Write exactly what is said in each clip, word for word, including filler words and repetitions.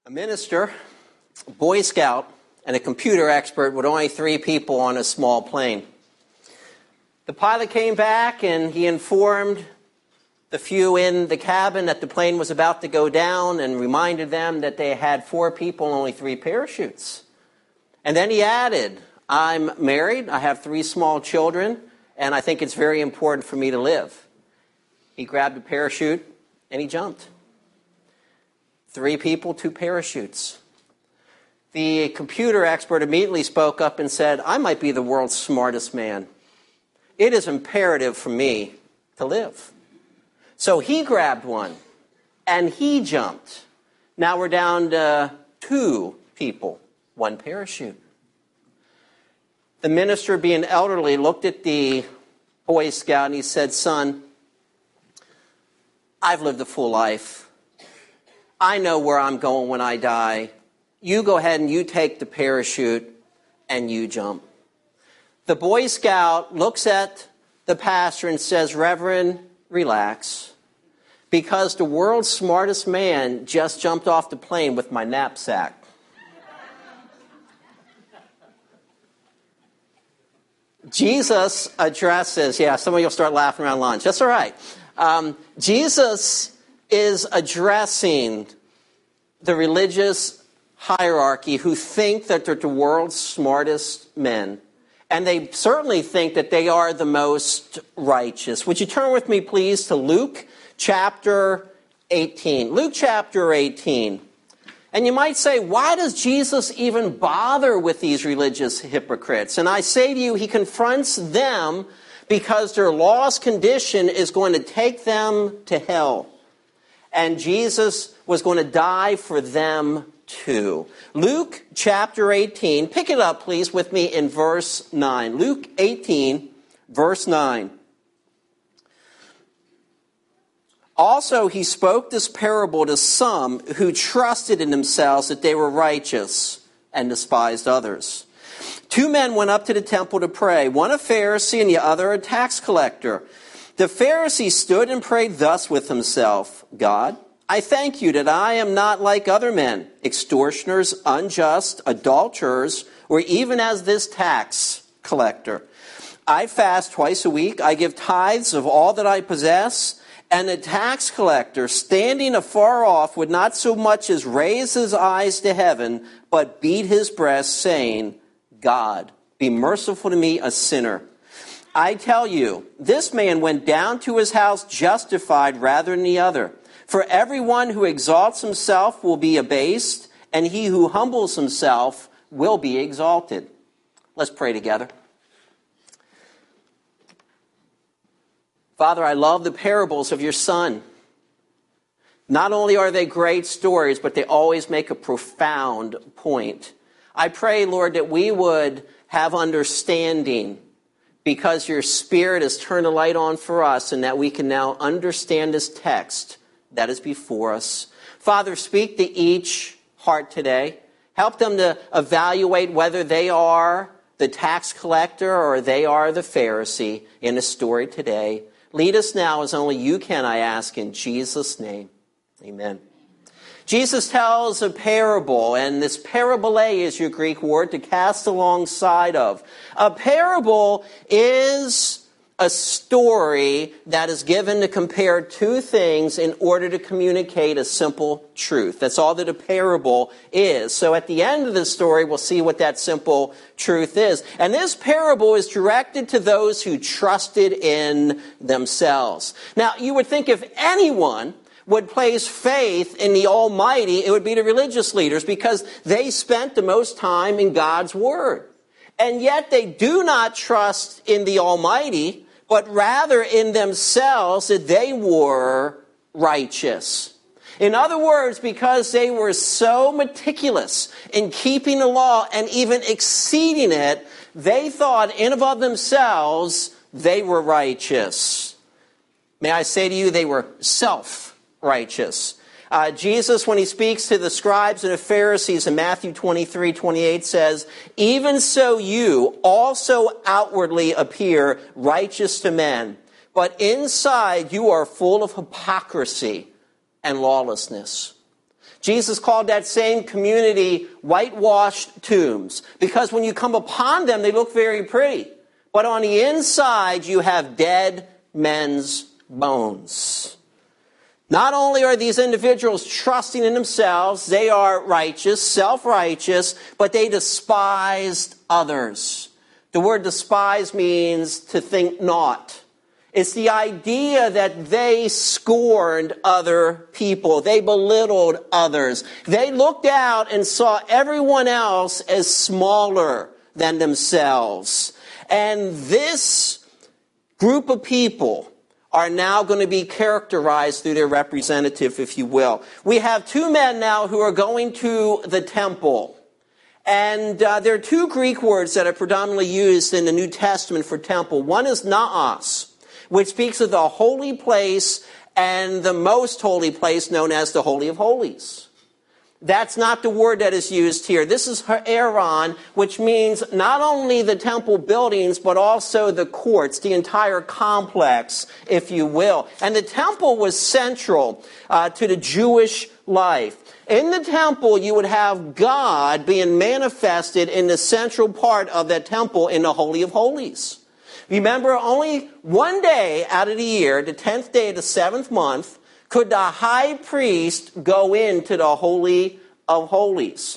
A minister, a Boy Scout, and a computer expert with only three people on a small plane. The pilot came back and he informed the few in the cabin that the plane was about to go down and reminded them that they had four people and only three parachutes. And then he added, I'm married, I have three small children, and I think it's very important for me to live. He grabbed a parachute and he jumped. Three people, two parachutes. The computer expert immediately spoke up and said, I might be the world's smartest man. It is imperative for me to live. So he grabbed one and he jumped. Now we're down to two people, one parachute. The minister, being elderly, looked at the Boy Scout and he said, son, I've lived a full life. I know where I'm going when I die. You go ahead and you take the parachute and you jump. The Boy Scout looks at the pastor and says, Reverend, relax. Because the world's smartest man just jumped off the plane with my knapsack. Jesus addresses, yeah, some of you will start laughing around lunch. That's all right. Um, Jesus is addressing the religious hierarchy who think that they're the world's smartest men. And they certainly think that they are the most righteous. Would you turn with me, please, to Luke chapter eighteen. Luke chapter eighteen. And you might say, why does Jesus even bother with these religious hypocrites? And I say to you, he confronts them because their lost condition is going to take them to hell. And Jesus was going to die for them too. Luke chapter eighteen. Pick it up, please, with me in verse nine. Luke eighteen, verse nine. Also, he spoke this parable to some who trusted in themselves that they were righteous and despised others. Two men went up to the temple to pray, one a Pharisee and the other a tax collector. The Pharisee stood and prayed thus with himself, God, I thank you that I am not like other men, extortioners, unjust, adulterers, or even as this tax collector. I fast twice a week. I give tithes of all that I possess. And the tax collector, standing afar off, would not so much as raise his eyes to heaven, but beat his breast, saying, God, be merciful to me, a sinner. I tell you, this man went down to his house justified rather than the other. For everyone who exalts himself will be abased, and he who humbles himself will be exalted. Let's pray together. Father, I love the parables of your Son. Not only are they great stories, but they always make a profound point. I pray, Lord, that we would have understanding because your Spirit has turned a light on for us and that we can now understand this text that is before us. Father, speak to each heart today. Help them to evaluate whether they are the tax collector or they are the Pharisee in the story today. Lead us now as only you can, I ask, in Jesus' name. Amen. Jesus tells a parable, and this parabole is your Greek word to cast alongside of. A parable is a story that is given to compare two things in order to communicate a simple truth. That's all that a parable is. So at the end of the story, we'll see what that simple truth is. And this parable is directed to those who trusted in themselves. Now, you would think if anyone would place faith in the Almighty, it would be the religious leaders because they spent the most time in God's Word. And yet they do not trust in the Almighty, but rather in themselves that they were righteous. In other words, because they were so meticulous in keeping the law and even exceeding it, they thought in and of themselves they were righteous. May I say to you, they were self-righteous. Uh, Jesus, when he speaks to the scribes and the Pharisees in Matthew twenty-three twenty-eight says, even so you also outwardly appear righteous to men, but inside you are full of hypocrisy and lawlessness. Jesus called that same community whitewashed tombs, because when you come upon them, they look very pretty. But on the inside, you have dead men's bones. Not only are these individuals trusting in themselves, they are righteous, self-righteous, but they despised others. The word despise means to think not. It's the idea that they scorned other people. They belittled others. They looked out and saw everyone else as smaller than themselves. And this group of people are now going to be characterized through their representative, if you will. We have two men now who are going to the temple. And uh, there are two Greek words that are predominantly used in the New Testament for temple. One is naos, which speaks of the holy place and the most holy place known as the Holy of Holies. That's not the word that is used here. This is ha'eron, which means not only the temple buildings, but also the courts, the entire complex, if you will. And the temple was central uh, to the Jewish life. In the temple, you would have God being manifested in the central part of that temple in the Holy of Holies. Remember, only one day out of the year, the tenth day of the seventh month, could the high priest go into the Holy of Holies.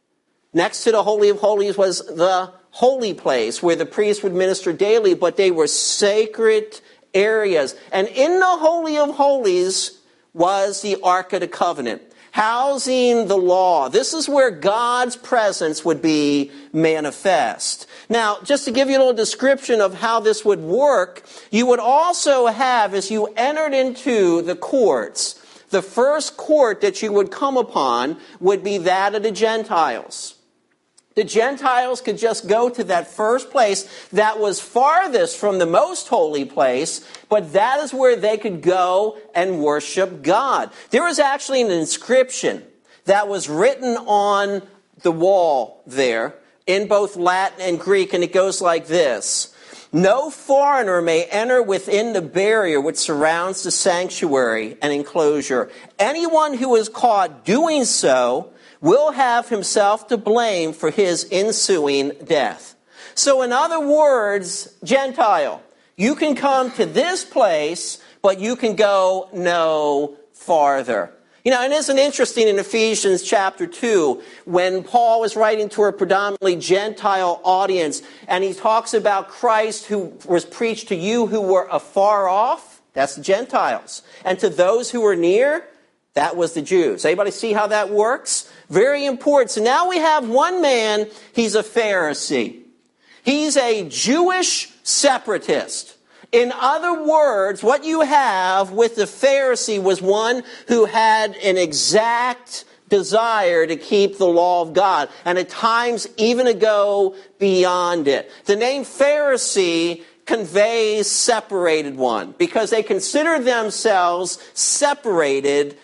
Next to the Holy of Holies was the holy place where the priest would minister daily, but they were sacred areas. And in the Holy of Holies was the Ark of the Covenant, housing the law. This is where God's presence would be manifest. Now, just to give you a little description of how this would work, you would also have, as you entered into the courts, the first court that you would come upon would be that of the Gentiles. The Gentiles could just go to that first place that was farthest from the most holy place, but that is where they could go and worship God. There was actually an inscription that was written on the wall there in both Latin and Greek, and it goes like this. No foreigner may enter within the barrier which surrounds the sanctuary and enclosure. Anyone who is caught doing so will have himself to blame for his ensuing death. So in other words, Gentile, you can come to this place, but you can go no farther. You know, and isn't it interesting in Ephesians chapter two, when Paul was writing to a predominantly Gentile audience, and he talks about Christ who was preached to you who were afar off, that's the Gentiles. And to those who were near, that was the Jews. Anybody see how that works? Very important. So now we have one man, he's a Pharisee. He's a Jewish separatist. In other words, what you have with the Pharisee was one who had an exact desire to keep the law of God, and at times even to go beyond it. The name Pharisee conveys separated one, because they consider themselves separated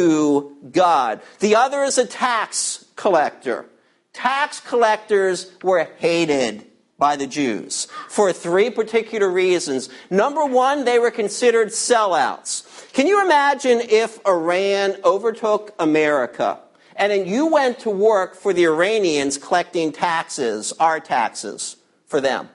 to God. The other is a tax collector. Tax collectors were hated by the Jews for three particular reasons. Number one, they were considered sellouts. Can you imagine if Iran overtook America and then you went to work for the Iranians collecting taxes, our taxes, for them?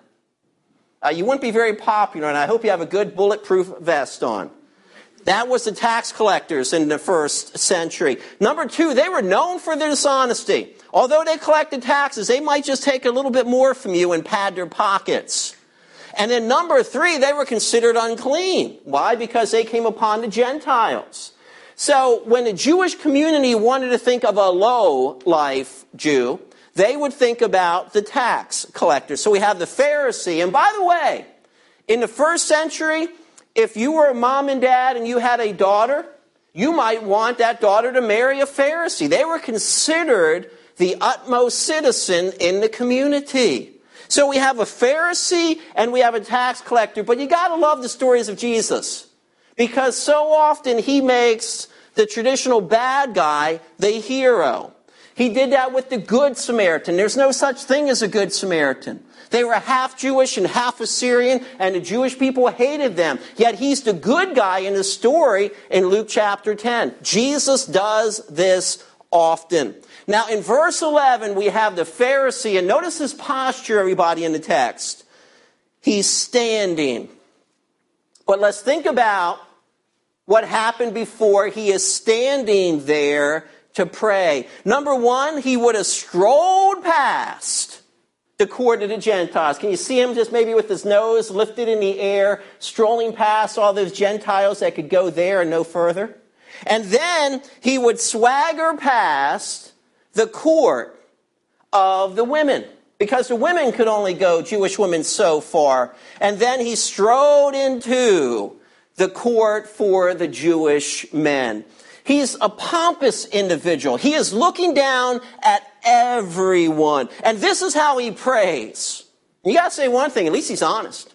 Uh, you wouldn't be very popular, and I hope you have a good bulletproof vest on. That was the tax collectors in the first century. Number two, they were known for their dishonesty. Although they collected taxes, they might just take a little bit more from you and pad their pockets. And then number three, they were considered unclean. Why? Because they came upon the Gentiles. So when the Jewish community wanted to think of a low-life Jew, they would think about the tax collector. So we have the Pharisee. And by the way, in the first century, if you were a mom and dad and you had a daughter, you might want that daughter to marry a Pharisee. They were considered the utmost citizen in the community. So we have a Pharisee and we have a tax collector, but you got to love the stories of Jesus, because so often he makes the traditional bad guy the hero. He did that with the Good Samaritan. There's no such thing as a Good Samaritan. They were half Jewish and half Assyrian, and the Jewish people hated them. Yet he's the good guy in the story in Luke chapter ten. Jesus does this often. Now, in verse eleven, we have the Pharisee, and notice his posture, everybody, in the text. He's standing. But let's think about what happened before he is standing there to pray. Number one, he would have strolled past the court of the Gentiles. Can you see him just maybe with his nose lifted in the air, strolling past all those Gentiles that could go there and no further? And then he would swagger past the court of the women, because the women could only go, Jewish women, so far. And then he strode into the court for the Jewish men. He's a pompous individual. He is looking down at everyone. And this is how he prays. You got to say one thing, at least he's honest.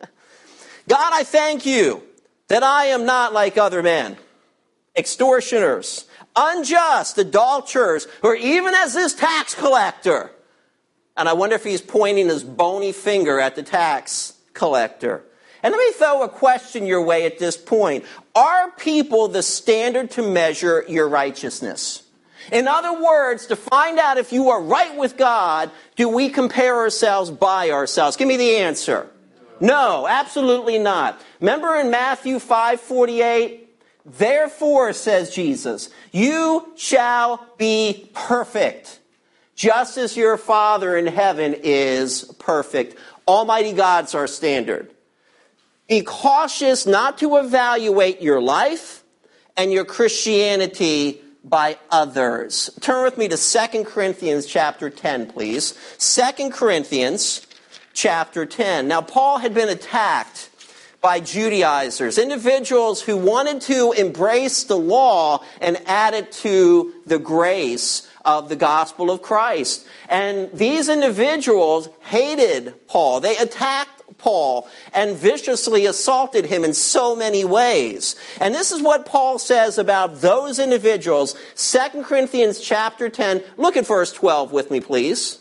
God, I thank you that I am not like other men, extortioners, unjust, adulterers, or even as this tax collector. And I wonder if he's pointing his bony finger at the tax collector. And let me throw a question your way at this point. Are people the standard to measure your righteousness? In other words, to find out if you are right with God, do we compare ourselves by ourselves? Give me the answer. No, absolutely not. Remember in Matthew five forty-eight? Therefore, says Jesus, you shall be perfect, just as your Father in heaven is perfect. Almighty God's our standard. Be cautious not to evaluate your life and your Christianity by others. Turn with me to Second Corinthians chapter ten, please. Second Corinthians chapter ten. Now, Paul had been attacked by Judaizers, individuals who wanted to embrace the law and add it to the grace of the gospel of Christ. And these individuals hated Paul. They attacked Paul and viciously assaulted him in so many ways. And this is what Paul says about those individuals. Second Corinthians chapter ten. Look at verse twelve with me, please.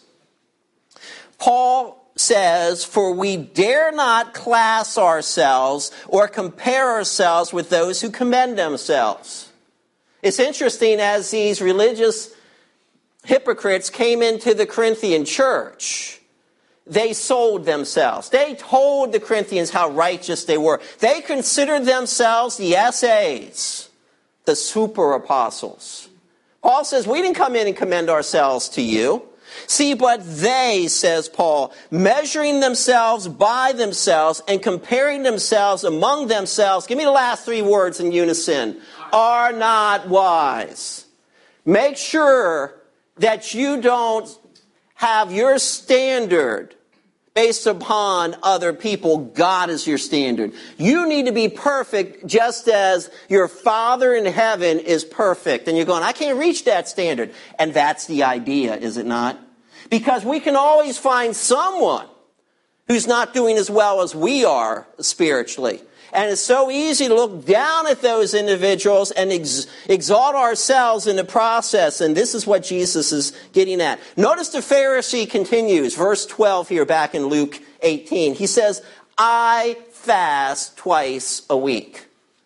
Paul says, for we dare not class ourselves or compare ourselves with those who commend themselves. It's interesting, as these religious hypocrites came into the Corinthian church, they sold themselves. They told the Corinthians how righteous they were. They considered themselves the S As, the super apostles. Paul says, we didn't come in and commend ourselves to you. See, but they, says Paul, measuring themselves by themselves and comparing themselves among themselves, give me the last three words in unison, are not wise. Make sure that you don't have your standard based upon other people. God is your standard. You need to be perfect just as your Father in heaven is perfect. And you're going, I can't reach that standard. And that's the idea, is it not? Because we can always find someone who's not doing as well as we are spiritually. And it's so easy to look down at those individuals and ex- exalt ourselves in the process. And this is what Jesus is getting at. Notice the Pharisee continues, verse twelve here back in Luke eighteen. He says, I fast twice a week.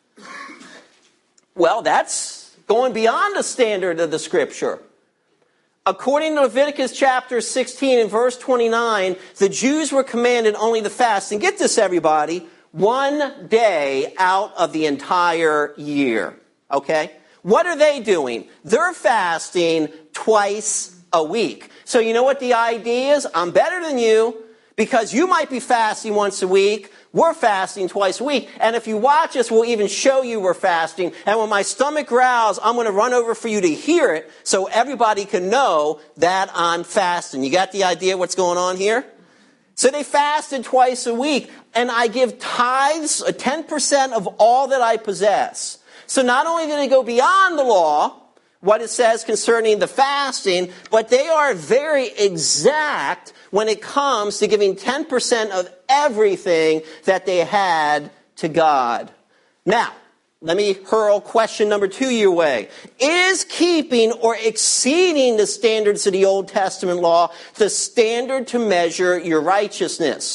Well, that's going beyond the standard of the Scripture. According to Leviticus chapter sixteen and verse twenty-nine, the Jews were commanded only to fast. And get this, everybody, one day out of the entire year. Okay? What are they doing? They're fasting twice a week. So you know what the idea is? I'm better than you because you might be fasting once a week. We're fasting twice a week. And if you watch us, we'll even show you we're fasting. And when my stomach growls, I'm going to run over for you to hear it so everybody can know that I'm fasting. You got the idea what's going on here? So they fasted twice a week. And I give tithes, ten percent of all that I possess. So not only do they go beyond the law, what it says concerning the fasting, but they are very exact when it comes to giving ten percent of everything that they had to God. Now, let me hurl question number two your way. Is keeping or exceeding the standards of the Old Testament law the standard to measure your righteousness?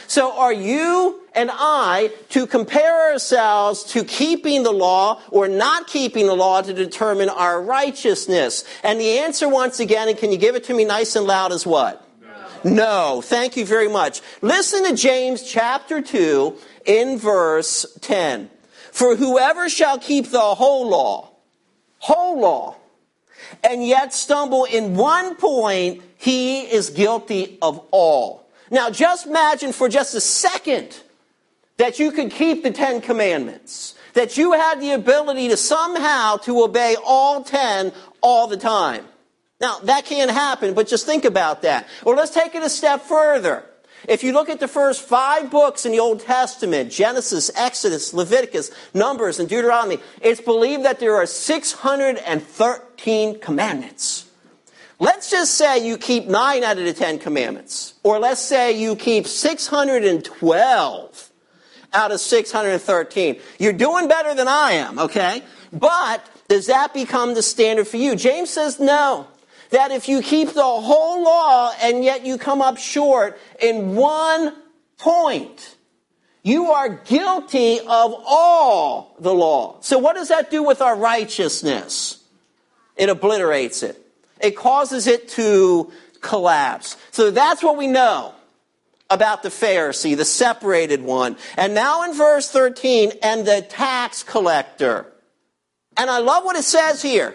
So are you and I to compare ourselves to keeping the law or not keeping the law to determine our righteousness? And the answer once again, and can you give it to me nice and loud, is what? No. No. Thank you very much. Listen to James chapter two in verse ten. For whoever shall keep the whole law, whole law, and yet stumble in one point, he is guilty of all. Now just imagine for just a second that you could keep the Ten Commandments, that you had the ability to somehow to obey all ten all the time. Now that can't happen, but just think about that. Or let's take it a step further. If you look at the first five books in the Old Testament, Genesis, Exodus, Leviticus, Numbers, and Deuteronomy, it's believed that there are six hundred thirteen commandments. Let's just say you keep nine out of the Ten Commandments. Or let's say you keep six hundred twelve out of six hundred thirteen. You're doing better than I am, okay? But does that become the standard for you? James says no. That if you keep the whole law and yet you come up short in one point, you are guilty of all the law. So what does that do with our righteousness? It obliterates it. It causes it to collapse. So that's what we know about the Pharisee, the separated one. And now in verse thirteen, and the tax collector. And I love what it says here.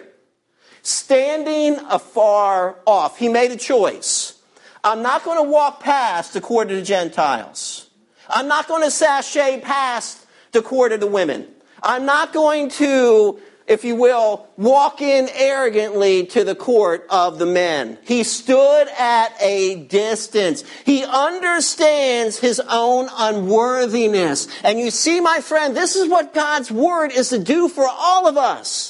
Standing afar off. He made a choice. I'm not going to walk past the court of the Gentiles. I'm not going to sashay past the court of the women. I'm not going to, if you will, walk in arrogantly to the court of the men. He stood at a distance. He understands his own unworthiness. And you see, my friend, this is what God's word is to do for all of us.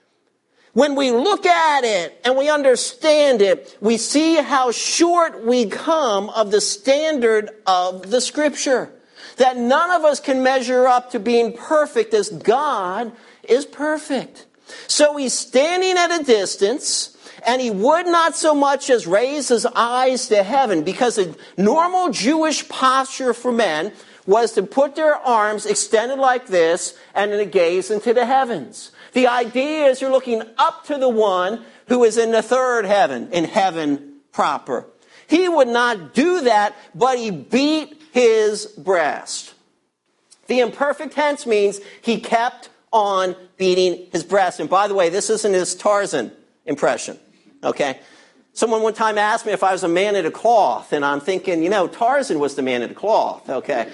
When we look at it and we understand it, we see how short we come of the standard of the Scripture. That none of us can measure up to being perfect as God is perfect. So he's standing at a distance, and he would not so much as raise his eyes to heaven, because a normal Jewish posture for men was to put their arms extended like this and to gaze into the heavens. The idea is you're looking up to the one who is in the third heaven, in heaven proper. He would not do that, but he beat his breast. The imperfect tense means he kept on beating his breast. And by the way, this isn't his Tarzan impression, okay? Someone one time asked me if I was a man of the cloth, and I'm thinking, you know, Tarzan was the man of the cloth, okay?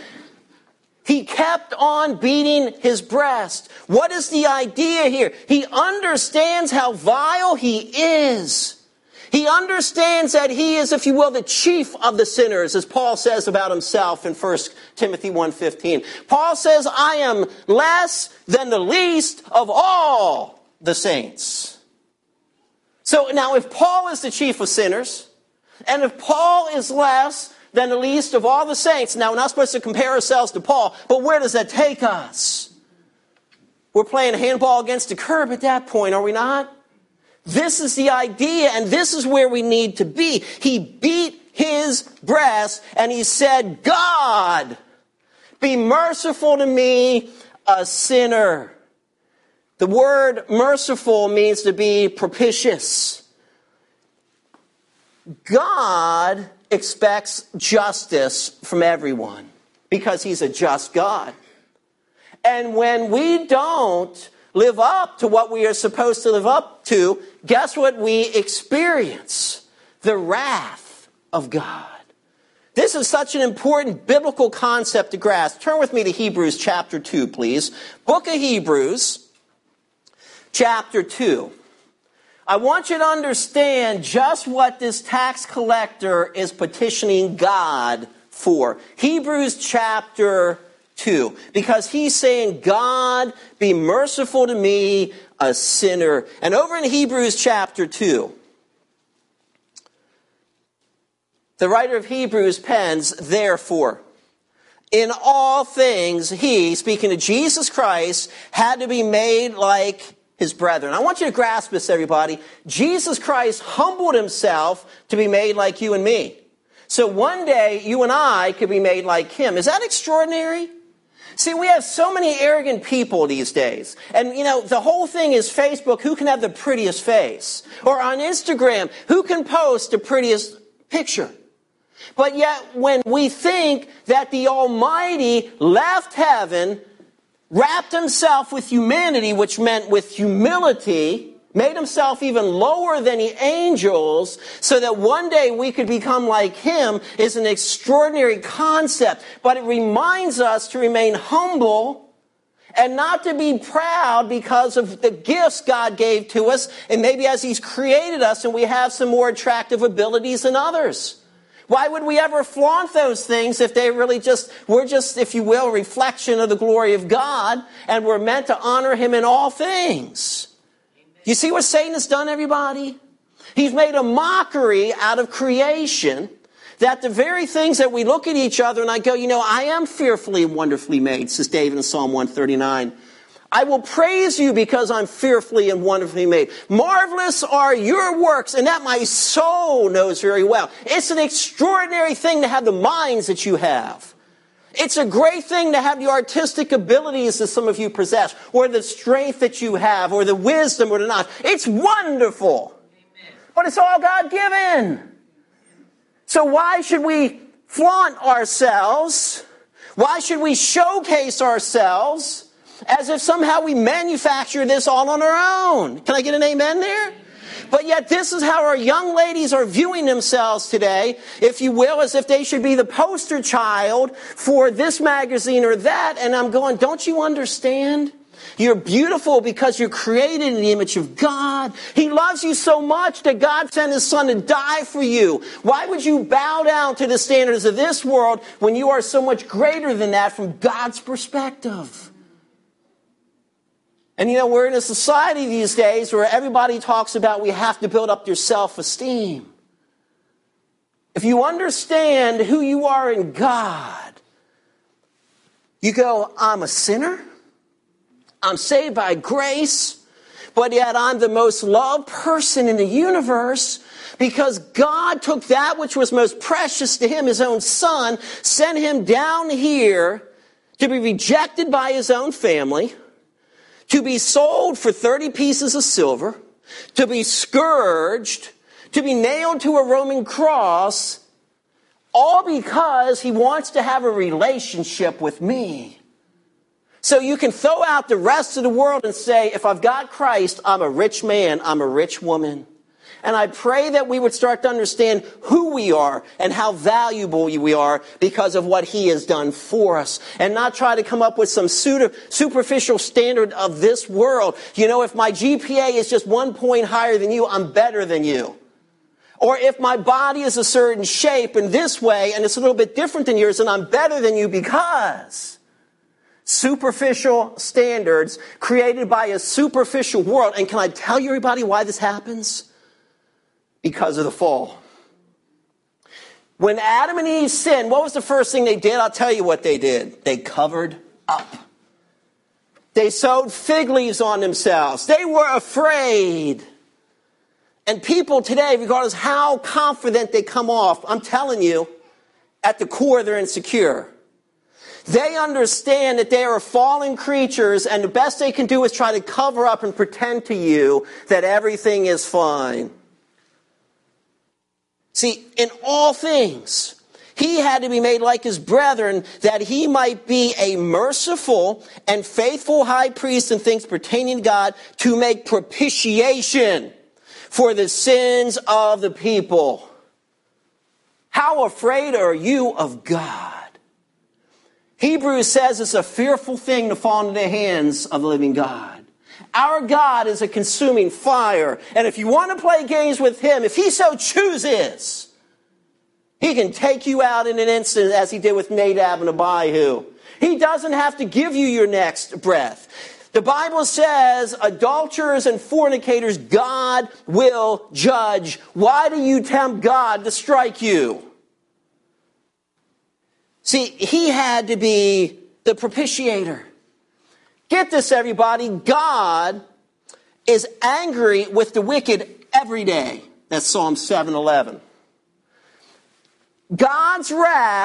He kept on beating his breast. What is the idea here? He understands how vile he is. He understands that he is, if you will, the chief of the sinners, as Paul says about himself in First Timothy one fifteen. Paul says, I am less than the least of all the saints. So now if Paul is the chief of sinners, and if Paul is less than the least of all the saints. Now, we're not supposed to compare ourselves to Paul, but where does that take us? We're playing handball against the curb at that point, are we not? This is the idea, and this is where we need to be. He beat his breast, and he said, God, be merciful to me, a sinner. The word merciful means to be propitious. God expects justice from everyone because he's a just God. And when we don't live up to what we are supposed to live up to, guess what we experience? The wrath of God. This is such an important biblical concept to grasp. Turn with me to Hebrews chapter two, please. Book of Hebrews, chapter two. I want you to understand just what this tax collector is petitioning God for. Hebrews chapter two. Because he's saying, God, be merciful to me, a sinner. And over in Hebrews chapter two, the writer of Hebrews pens, therefore, in all things he, speaking of Jesus Christ, had to be made like his brethren. I want you to grasp this, everybody. Jesus Christ humbled himself to be made like you and me. So one day, you and I could be made like him. Is that extraordinary? See, we have so many arrogant people these days. And, you know, the whole thing is Facebook, who can have the prettiest face? Or on Instagram, who can post the prettiest picture? But yet, when we think that the Almighty left heaven, wrapped himself with humanity, which meant with humility, made himself even lower than the angels, so that one day we could become like him, is an extraordinary concept. But it reminds us to remain humble and not to be proud because of the gifts God gave to us, and maybe as he's created us and we have some more attractive abilities than others. Why would we ever flaunt those things if they really just, we're just, if you will, a reflection of the glory of God, and we're meant to honor him in all things? You see what Satan has done, everybody? He's made a mockery out of creation, that the very things that we look at each other and I go, you know, I am fearfully and wonderfully made, says David in Psalm one thirty-nine. I will praise you because I'm fearfully and wonderfully made. Marvelous are your works, and that my soul knows very well. It's an extraordinary thing to have the minds that you have. It's a great thing to have the artistic abilities that some of you possess, or the strength that you have, or the wisdom or the knowledge. It's wonderful. Amen. But it's all God-given. So why should we flaunt ourselves? Why should we showcase ourselves as if somehow we manufacture this all on our own? Can I get an amen there? But yet this is how our young ladies are viewing themselves today, if you will, as if they should be the poster child for this magazine or that. And I'm going, don't you understand? You're beautiful because you're created in the image of God. He loves you so much that God sent his son to die for you. Why would you bow down to the standards of this world when you are so much greater than that from God's perspective? And you know, we're in a society these days where everybody talks about we have to build up your self-esteem. If you understand who you are in God, you go, I'm a sinner, I'm saved by grace, but yet I'm the most loved person in the universe because God took that which was most precious to him, his own son, sent him down here to be rejected by his own family, to be sold for thirty pieces of silver, to be scourged, to be nailed to a Roman cross, all because he wants to have a relationship with me. So you can throw out the rest of the world and say, if I've got Christ, I'm a rich man, I'm a rich woman. And I pray that we would start to understand who we are and how valuable we are because of what he has done for us. And not try to come up with some superficial standard of this world. You know, if my G P A is just one point higher than you, I'm better than you. Or if my body is a certain shape in this way and it's a little bit different than yours, and I'm better than you because superficial standards created by a superficial world. And can I tell you, everybody, why this happens? Because of the fall. When Adam and Eve sinned, what was the first thing they did? I'll tell you what they did. They covered up. They sewed fig leaves on themselves. They were afraid. And people today, regardless how confident they come off, I'm telling you, at the core they're insecure. They understand that they are fallen creatures, and the best they can do is try to cover up and pretend to you that everything is fine. See, in all things, he had to be made like his brethren, that he might be a merciful and faithful high priest in things pertaining to God, to make propitiation for the sins of the people. How afraid are you of God? Hebrews says it's a fearful thing to fall into the hands of the living God. Our God is a consuming fire. And if you want to play games with him, if he so chooses, he can take you out in an instant as he did with Nadab and Abihu. He doesn't have to give you your next breath. The Bible says adulterers and fornicators God will judge. Why do you tempt God to strike you? See, he had to be the propitiator. Get this, everybody. God is angry with the wicked every day. That's Psalm seven eleven. God's wrath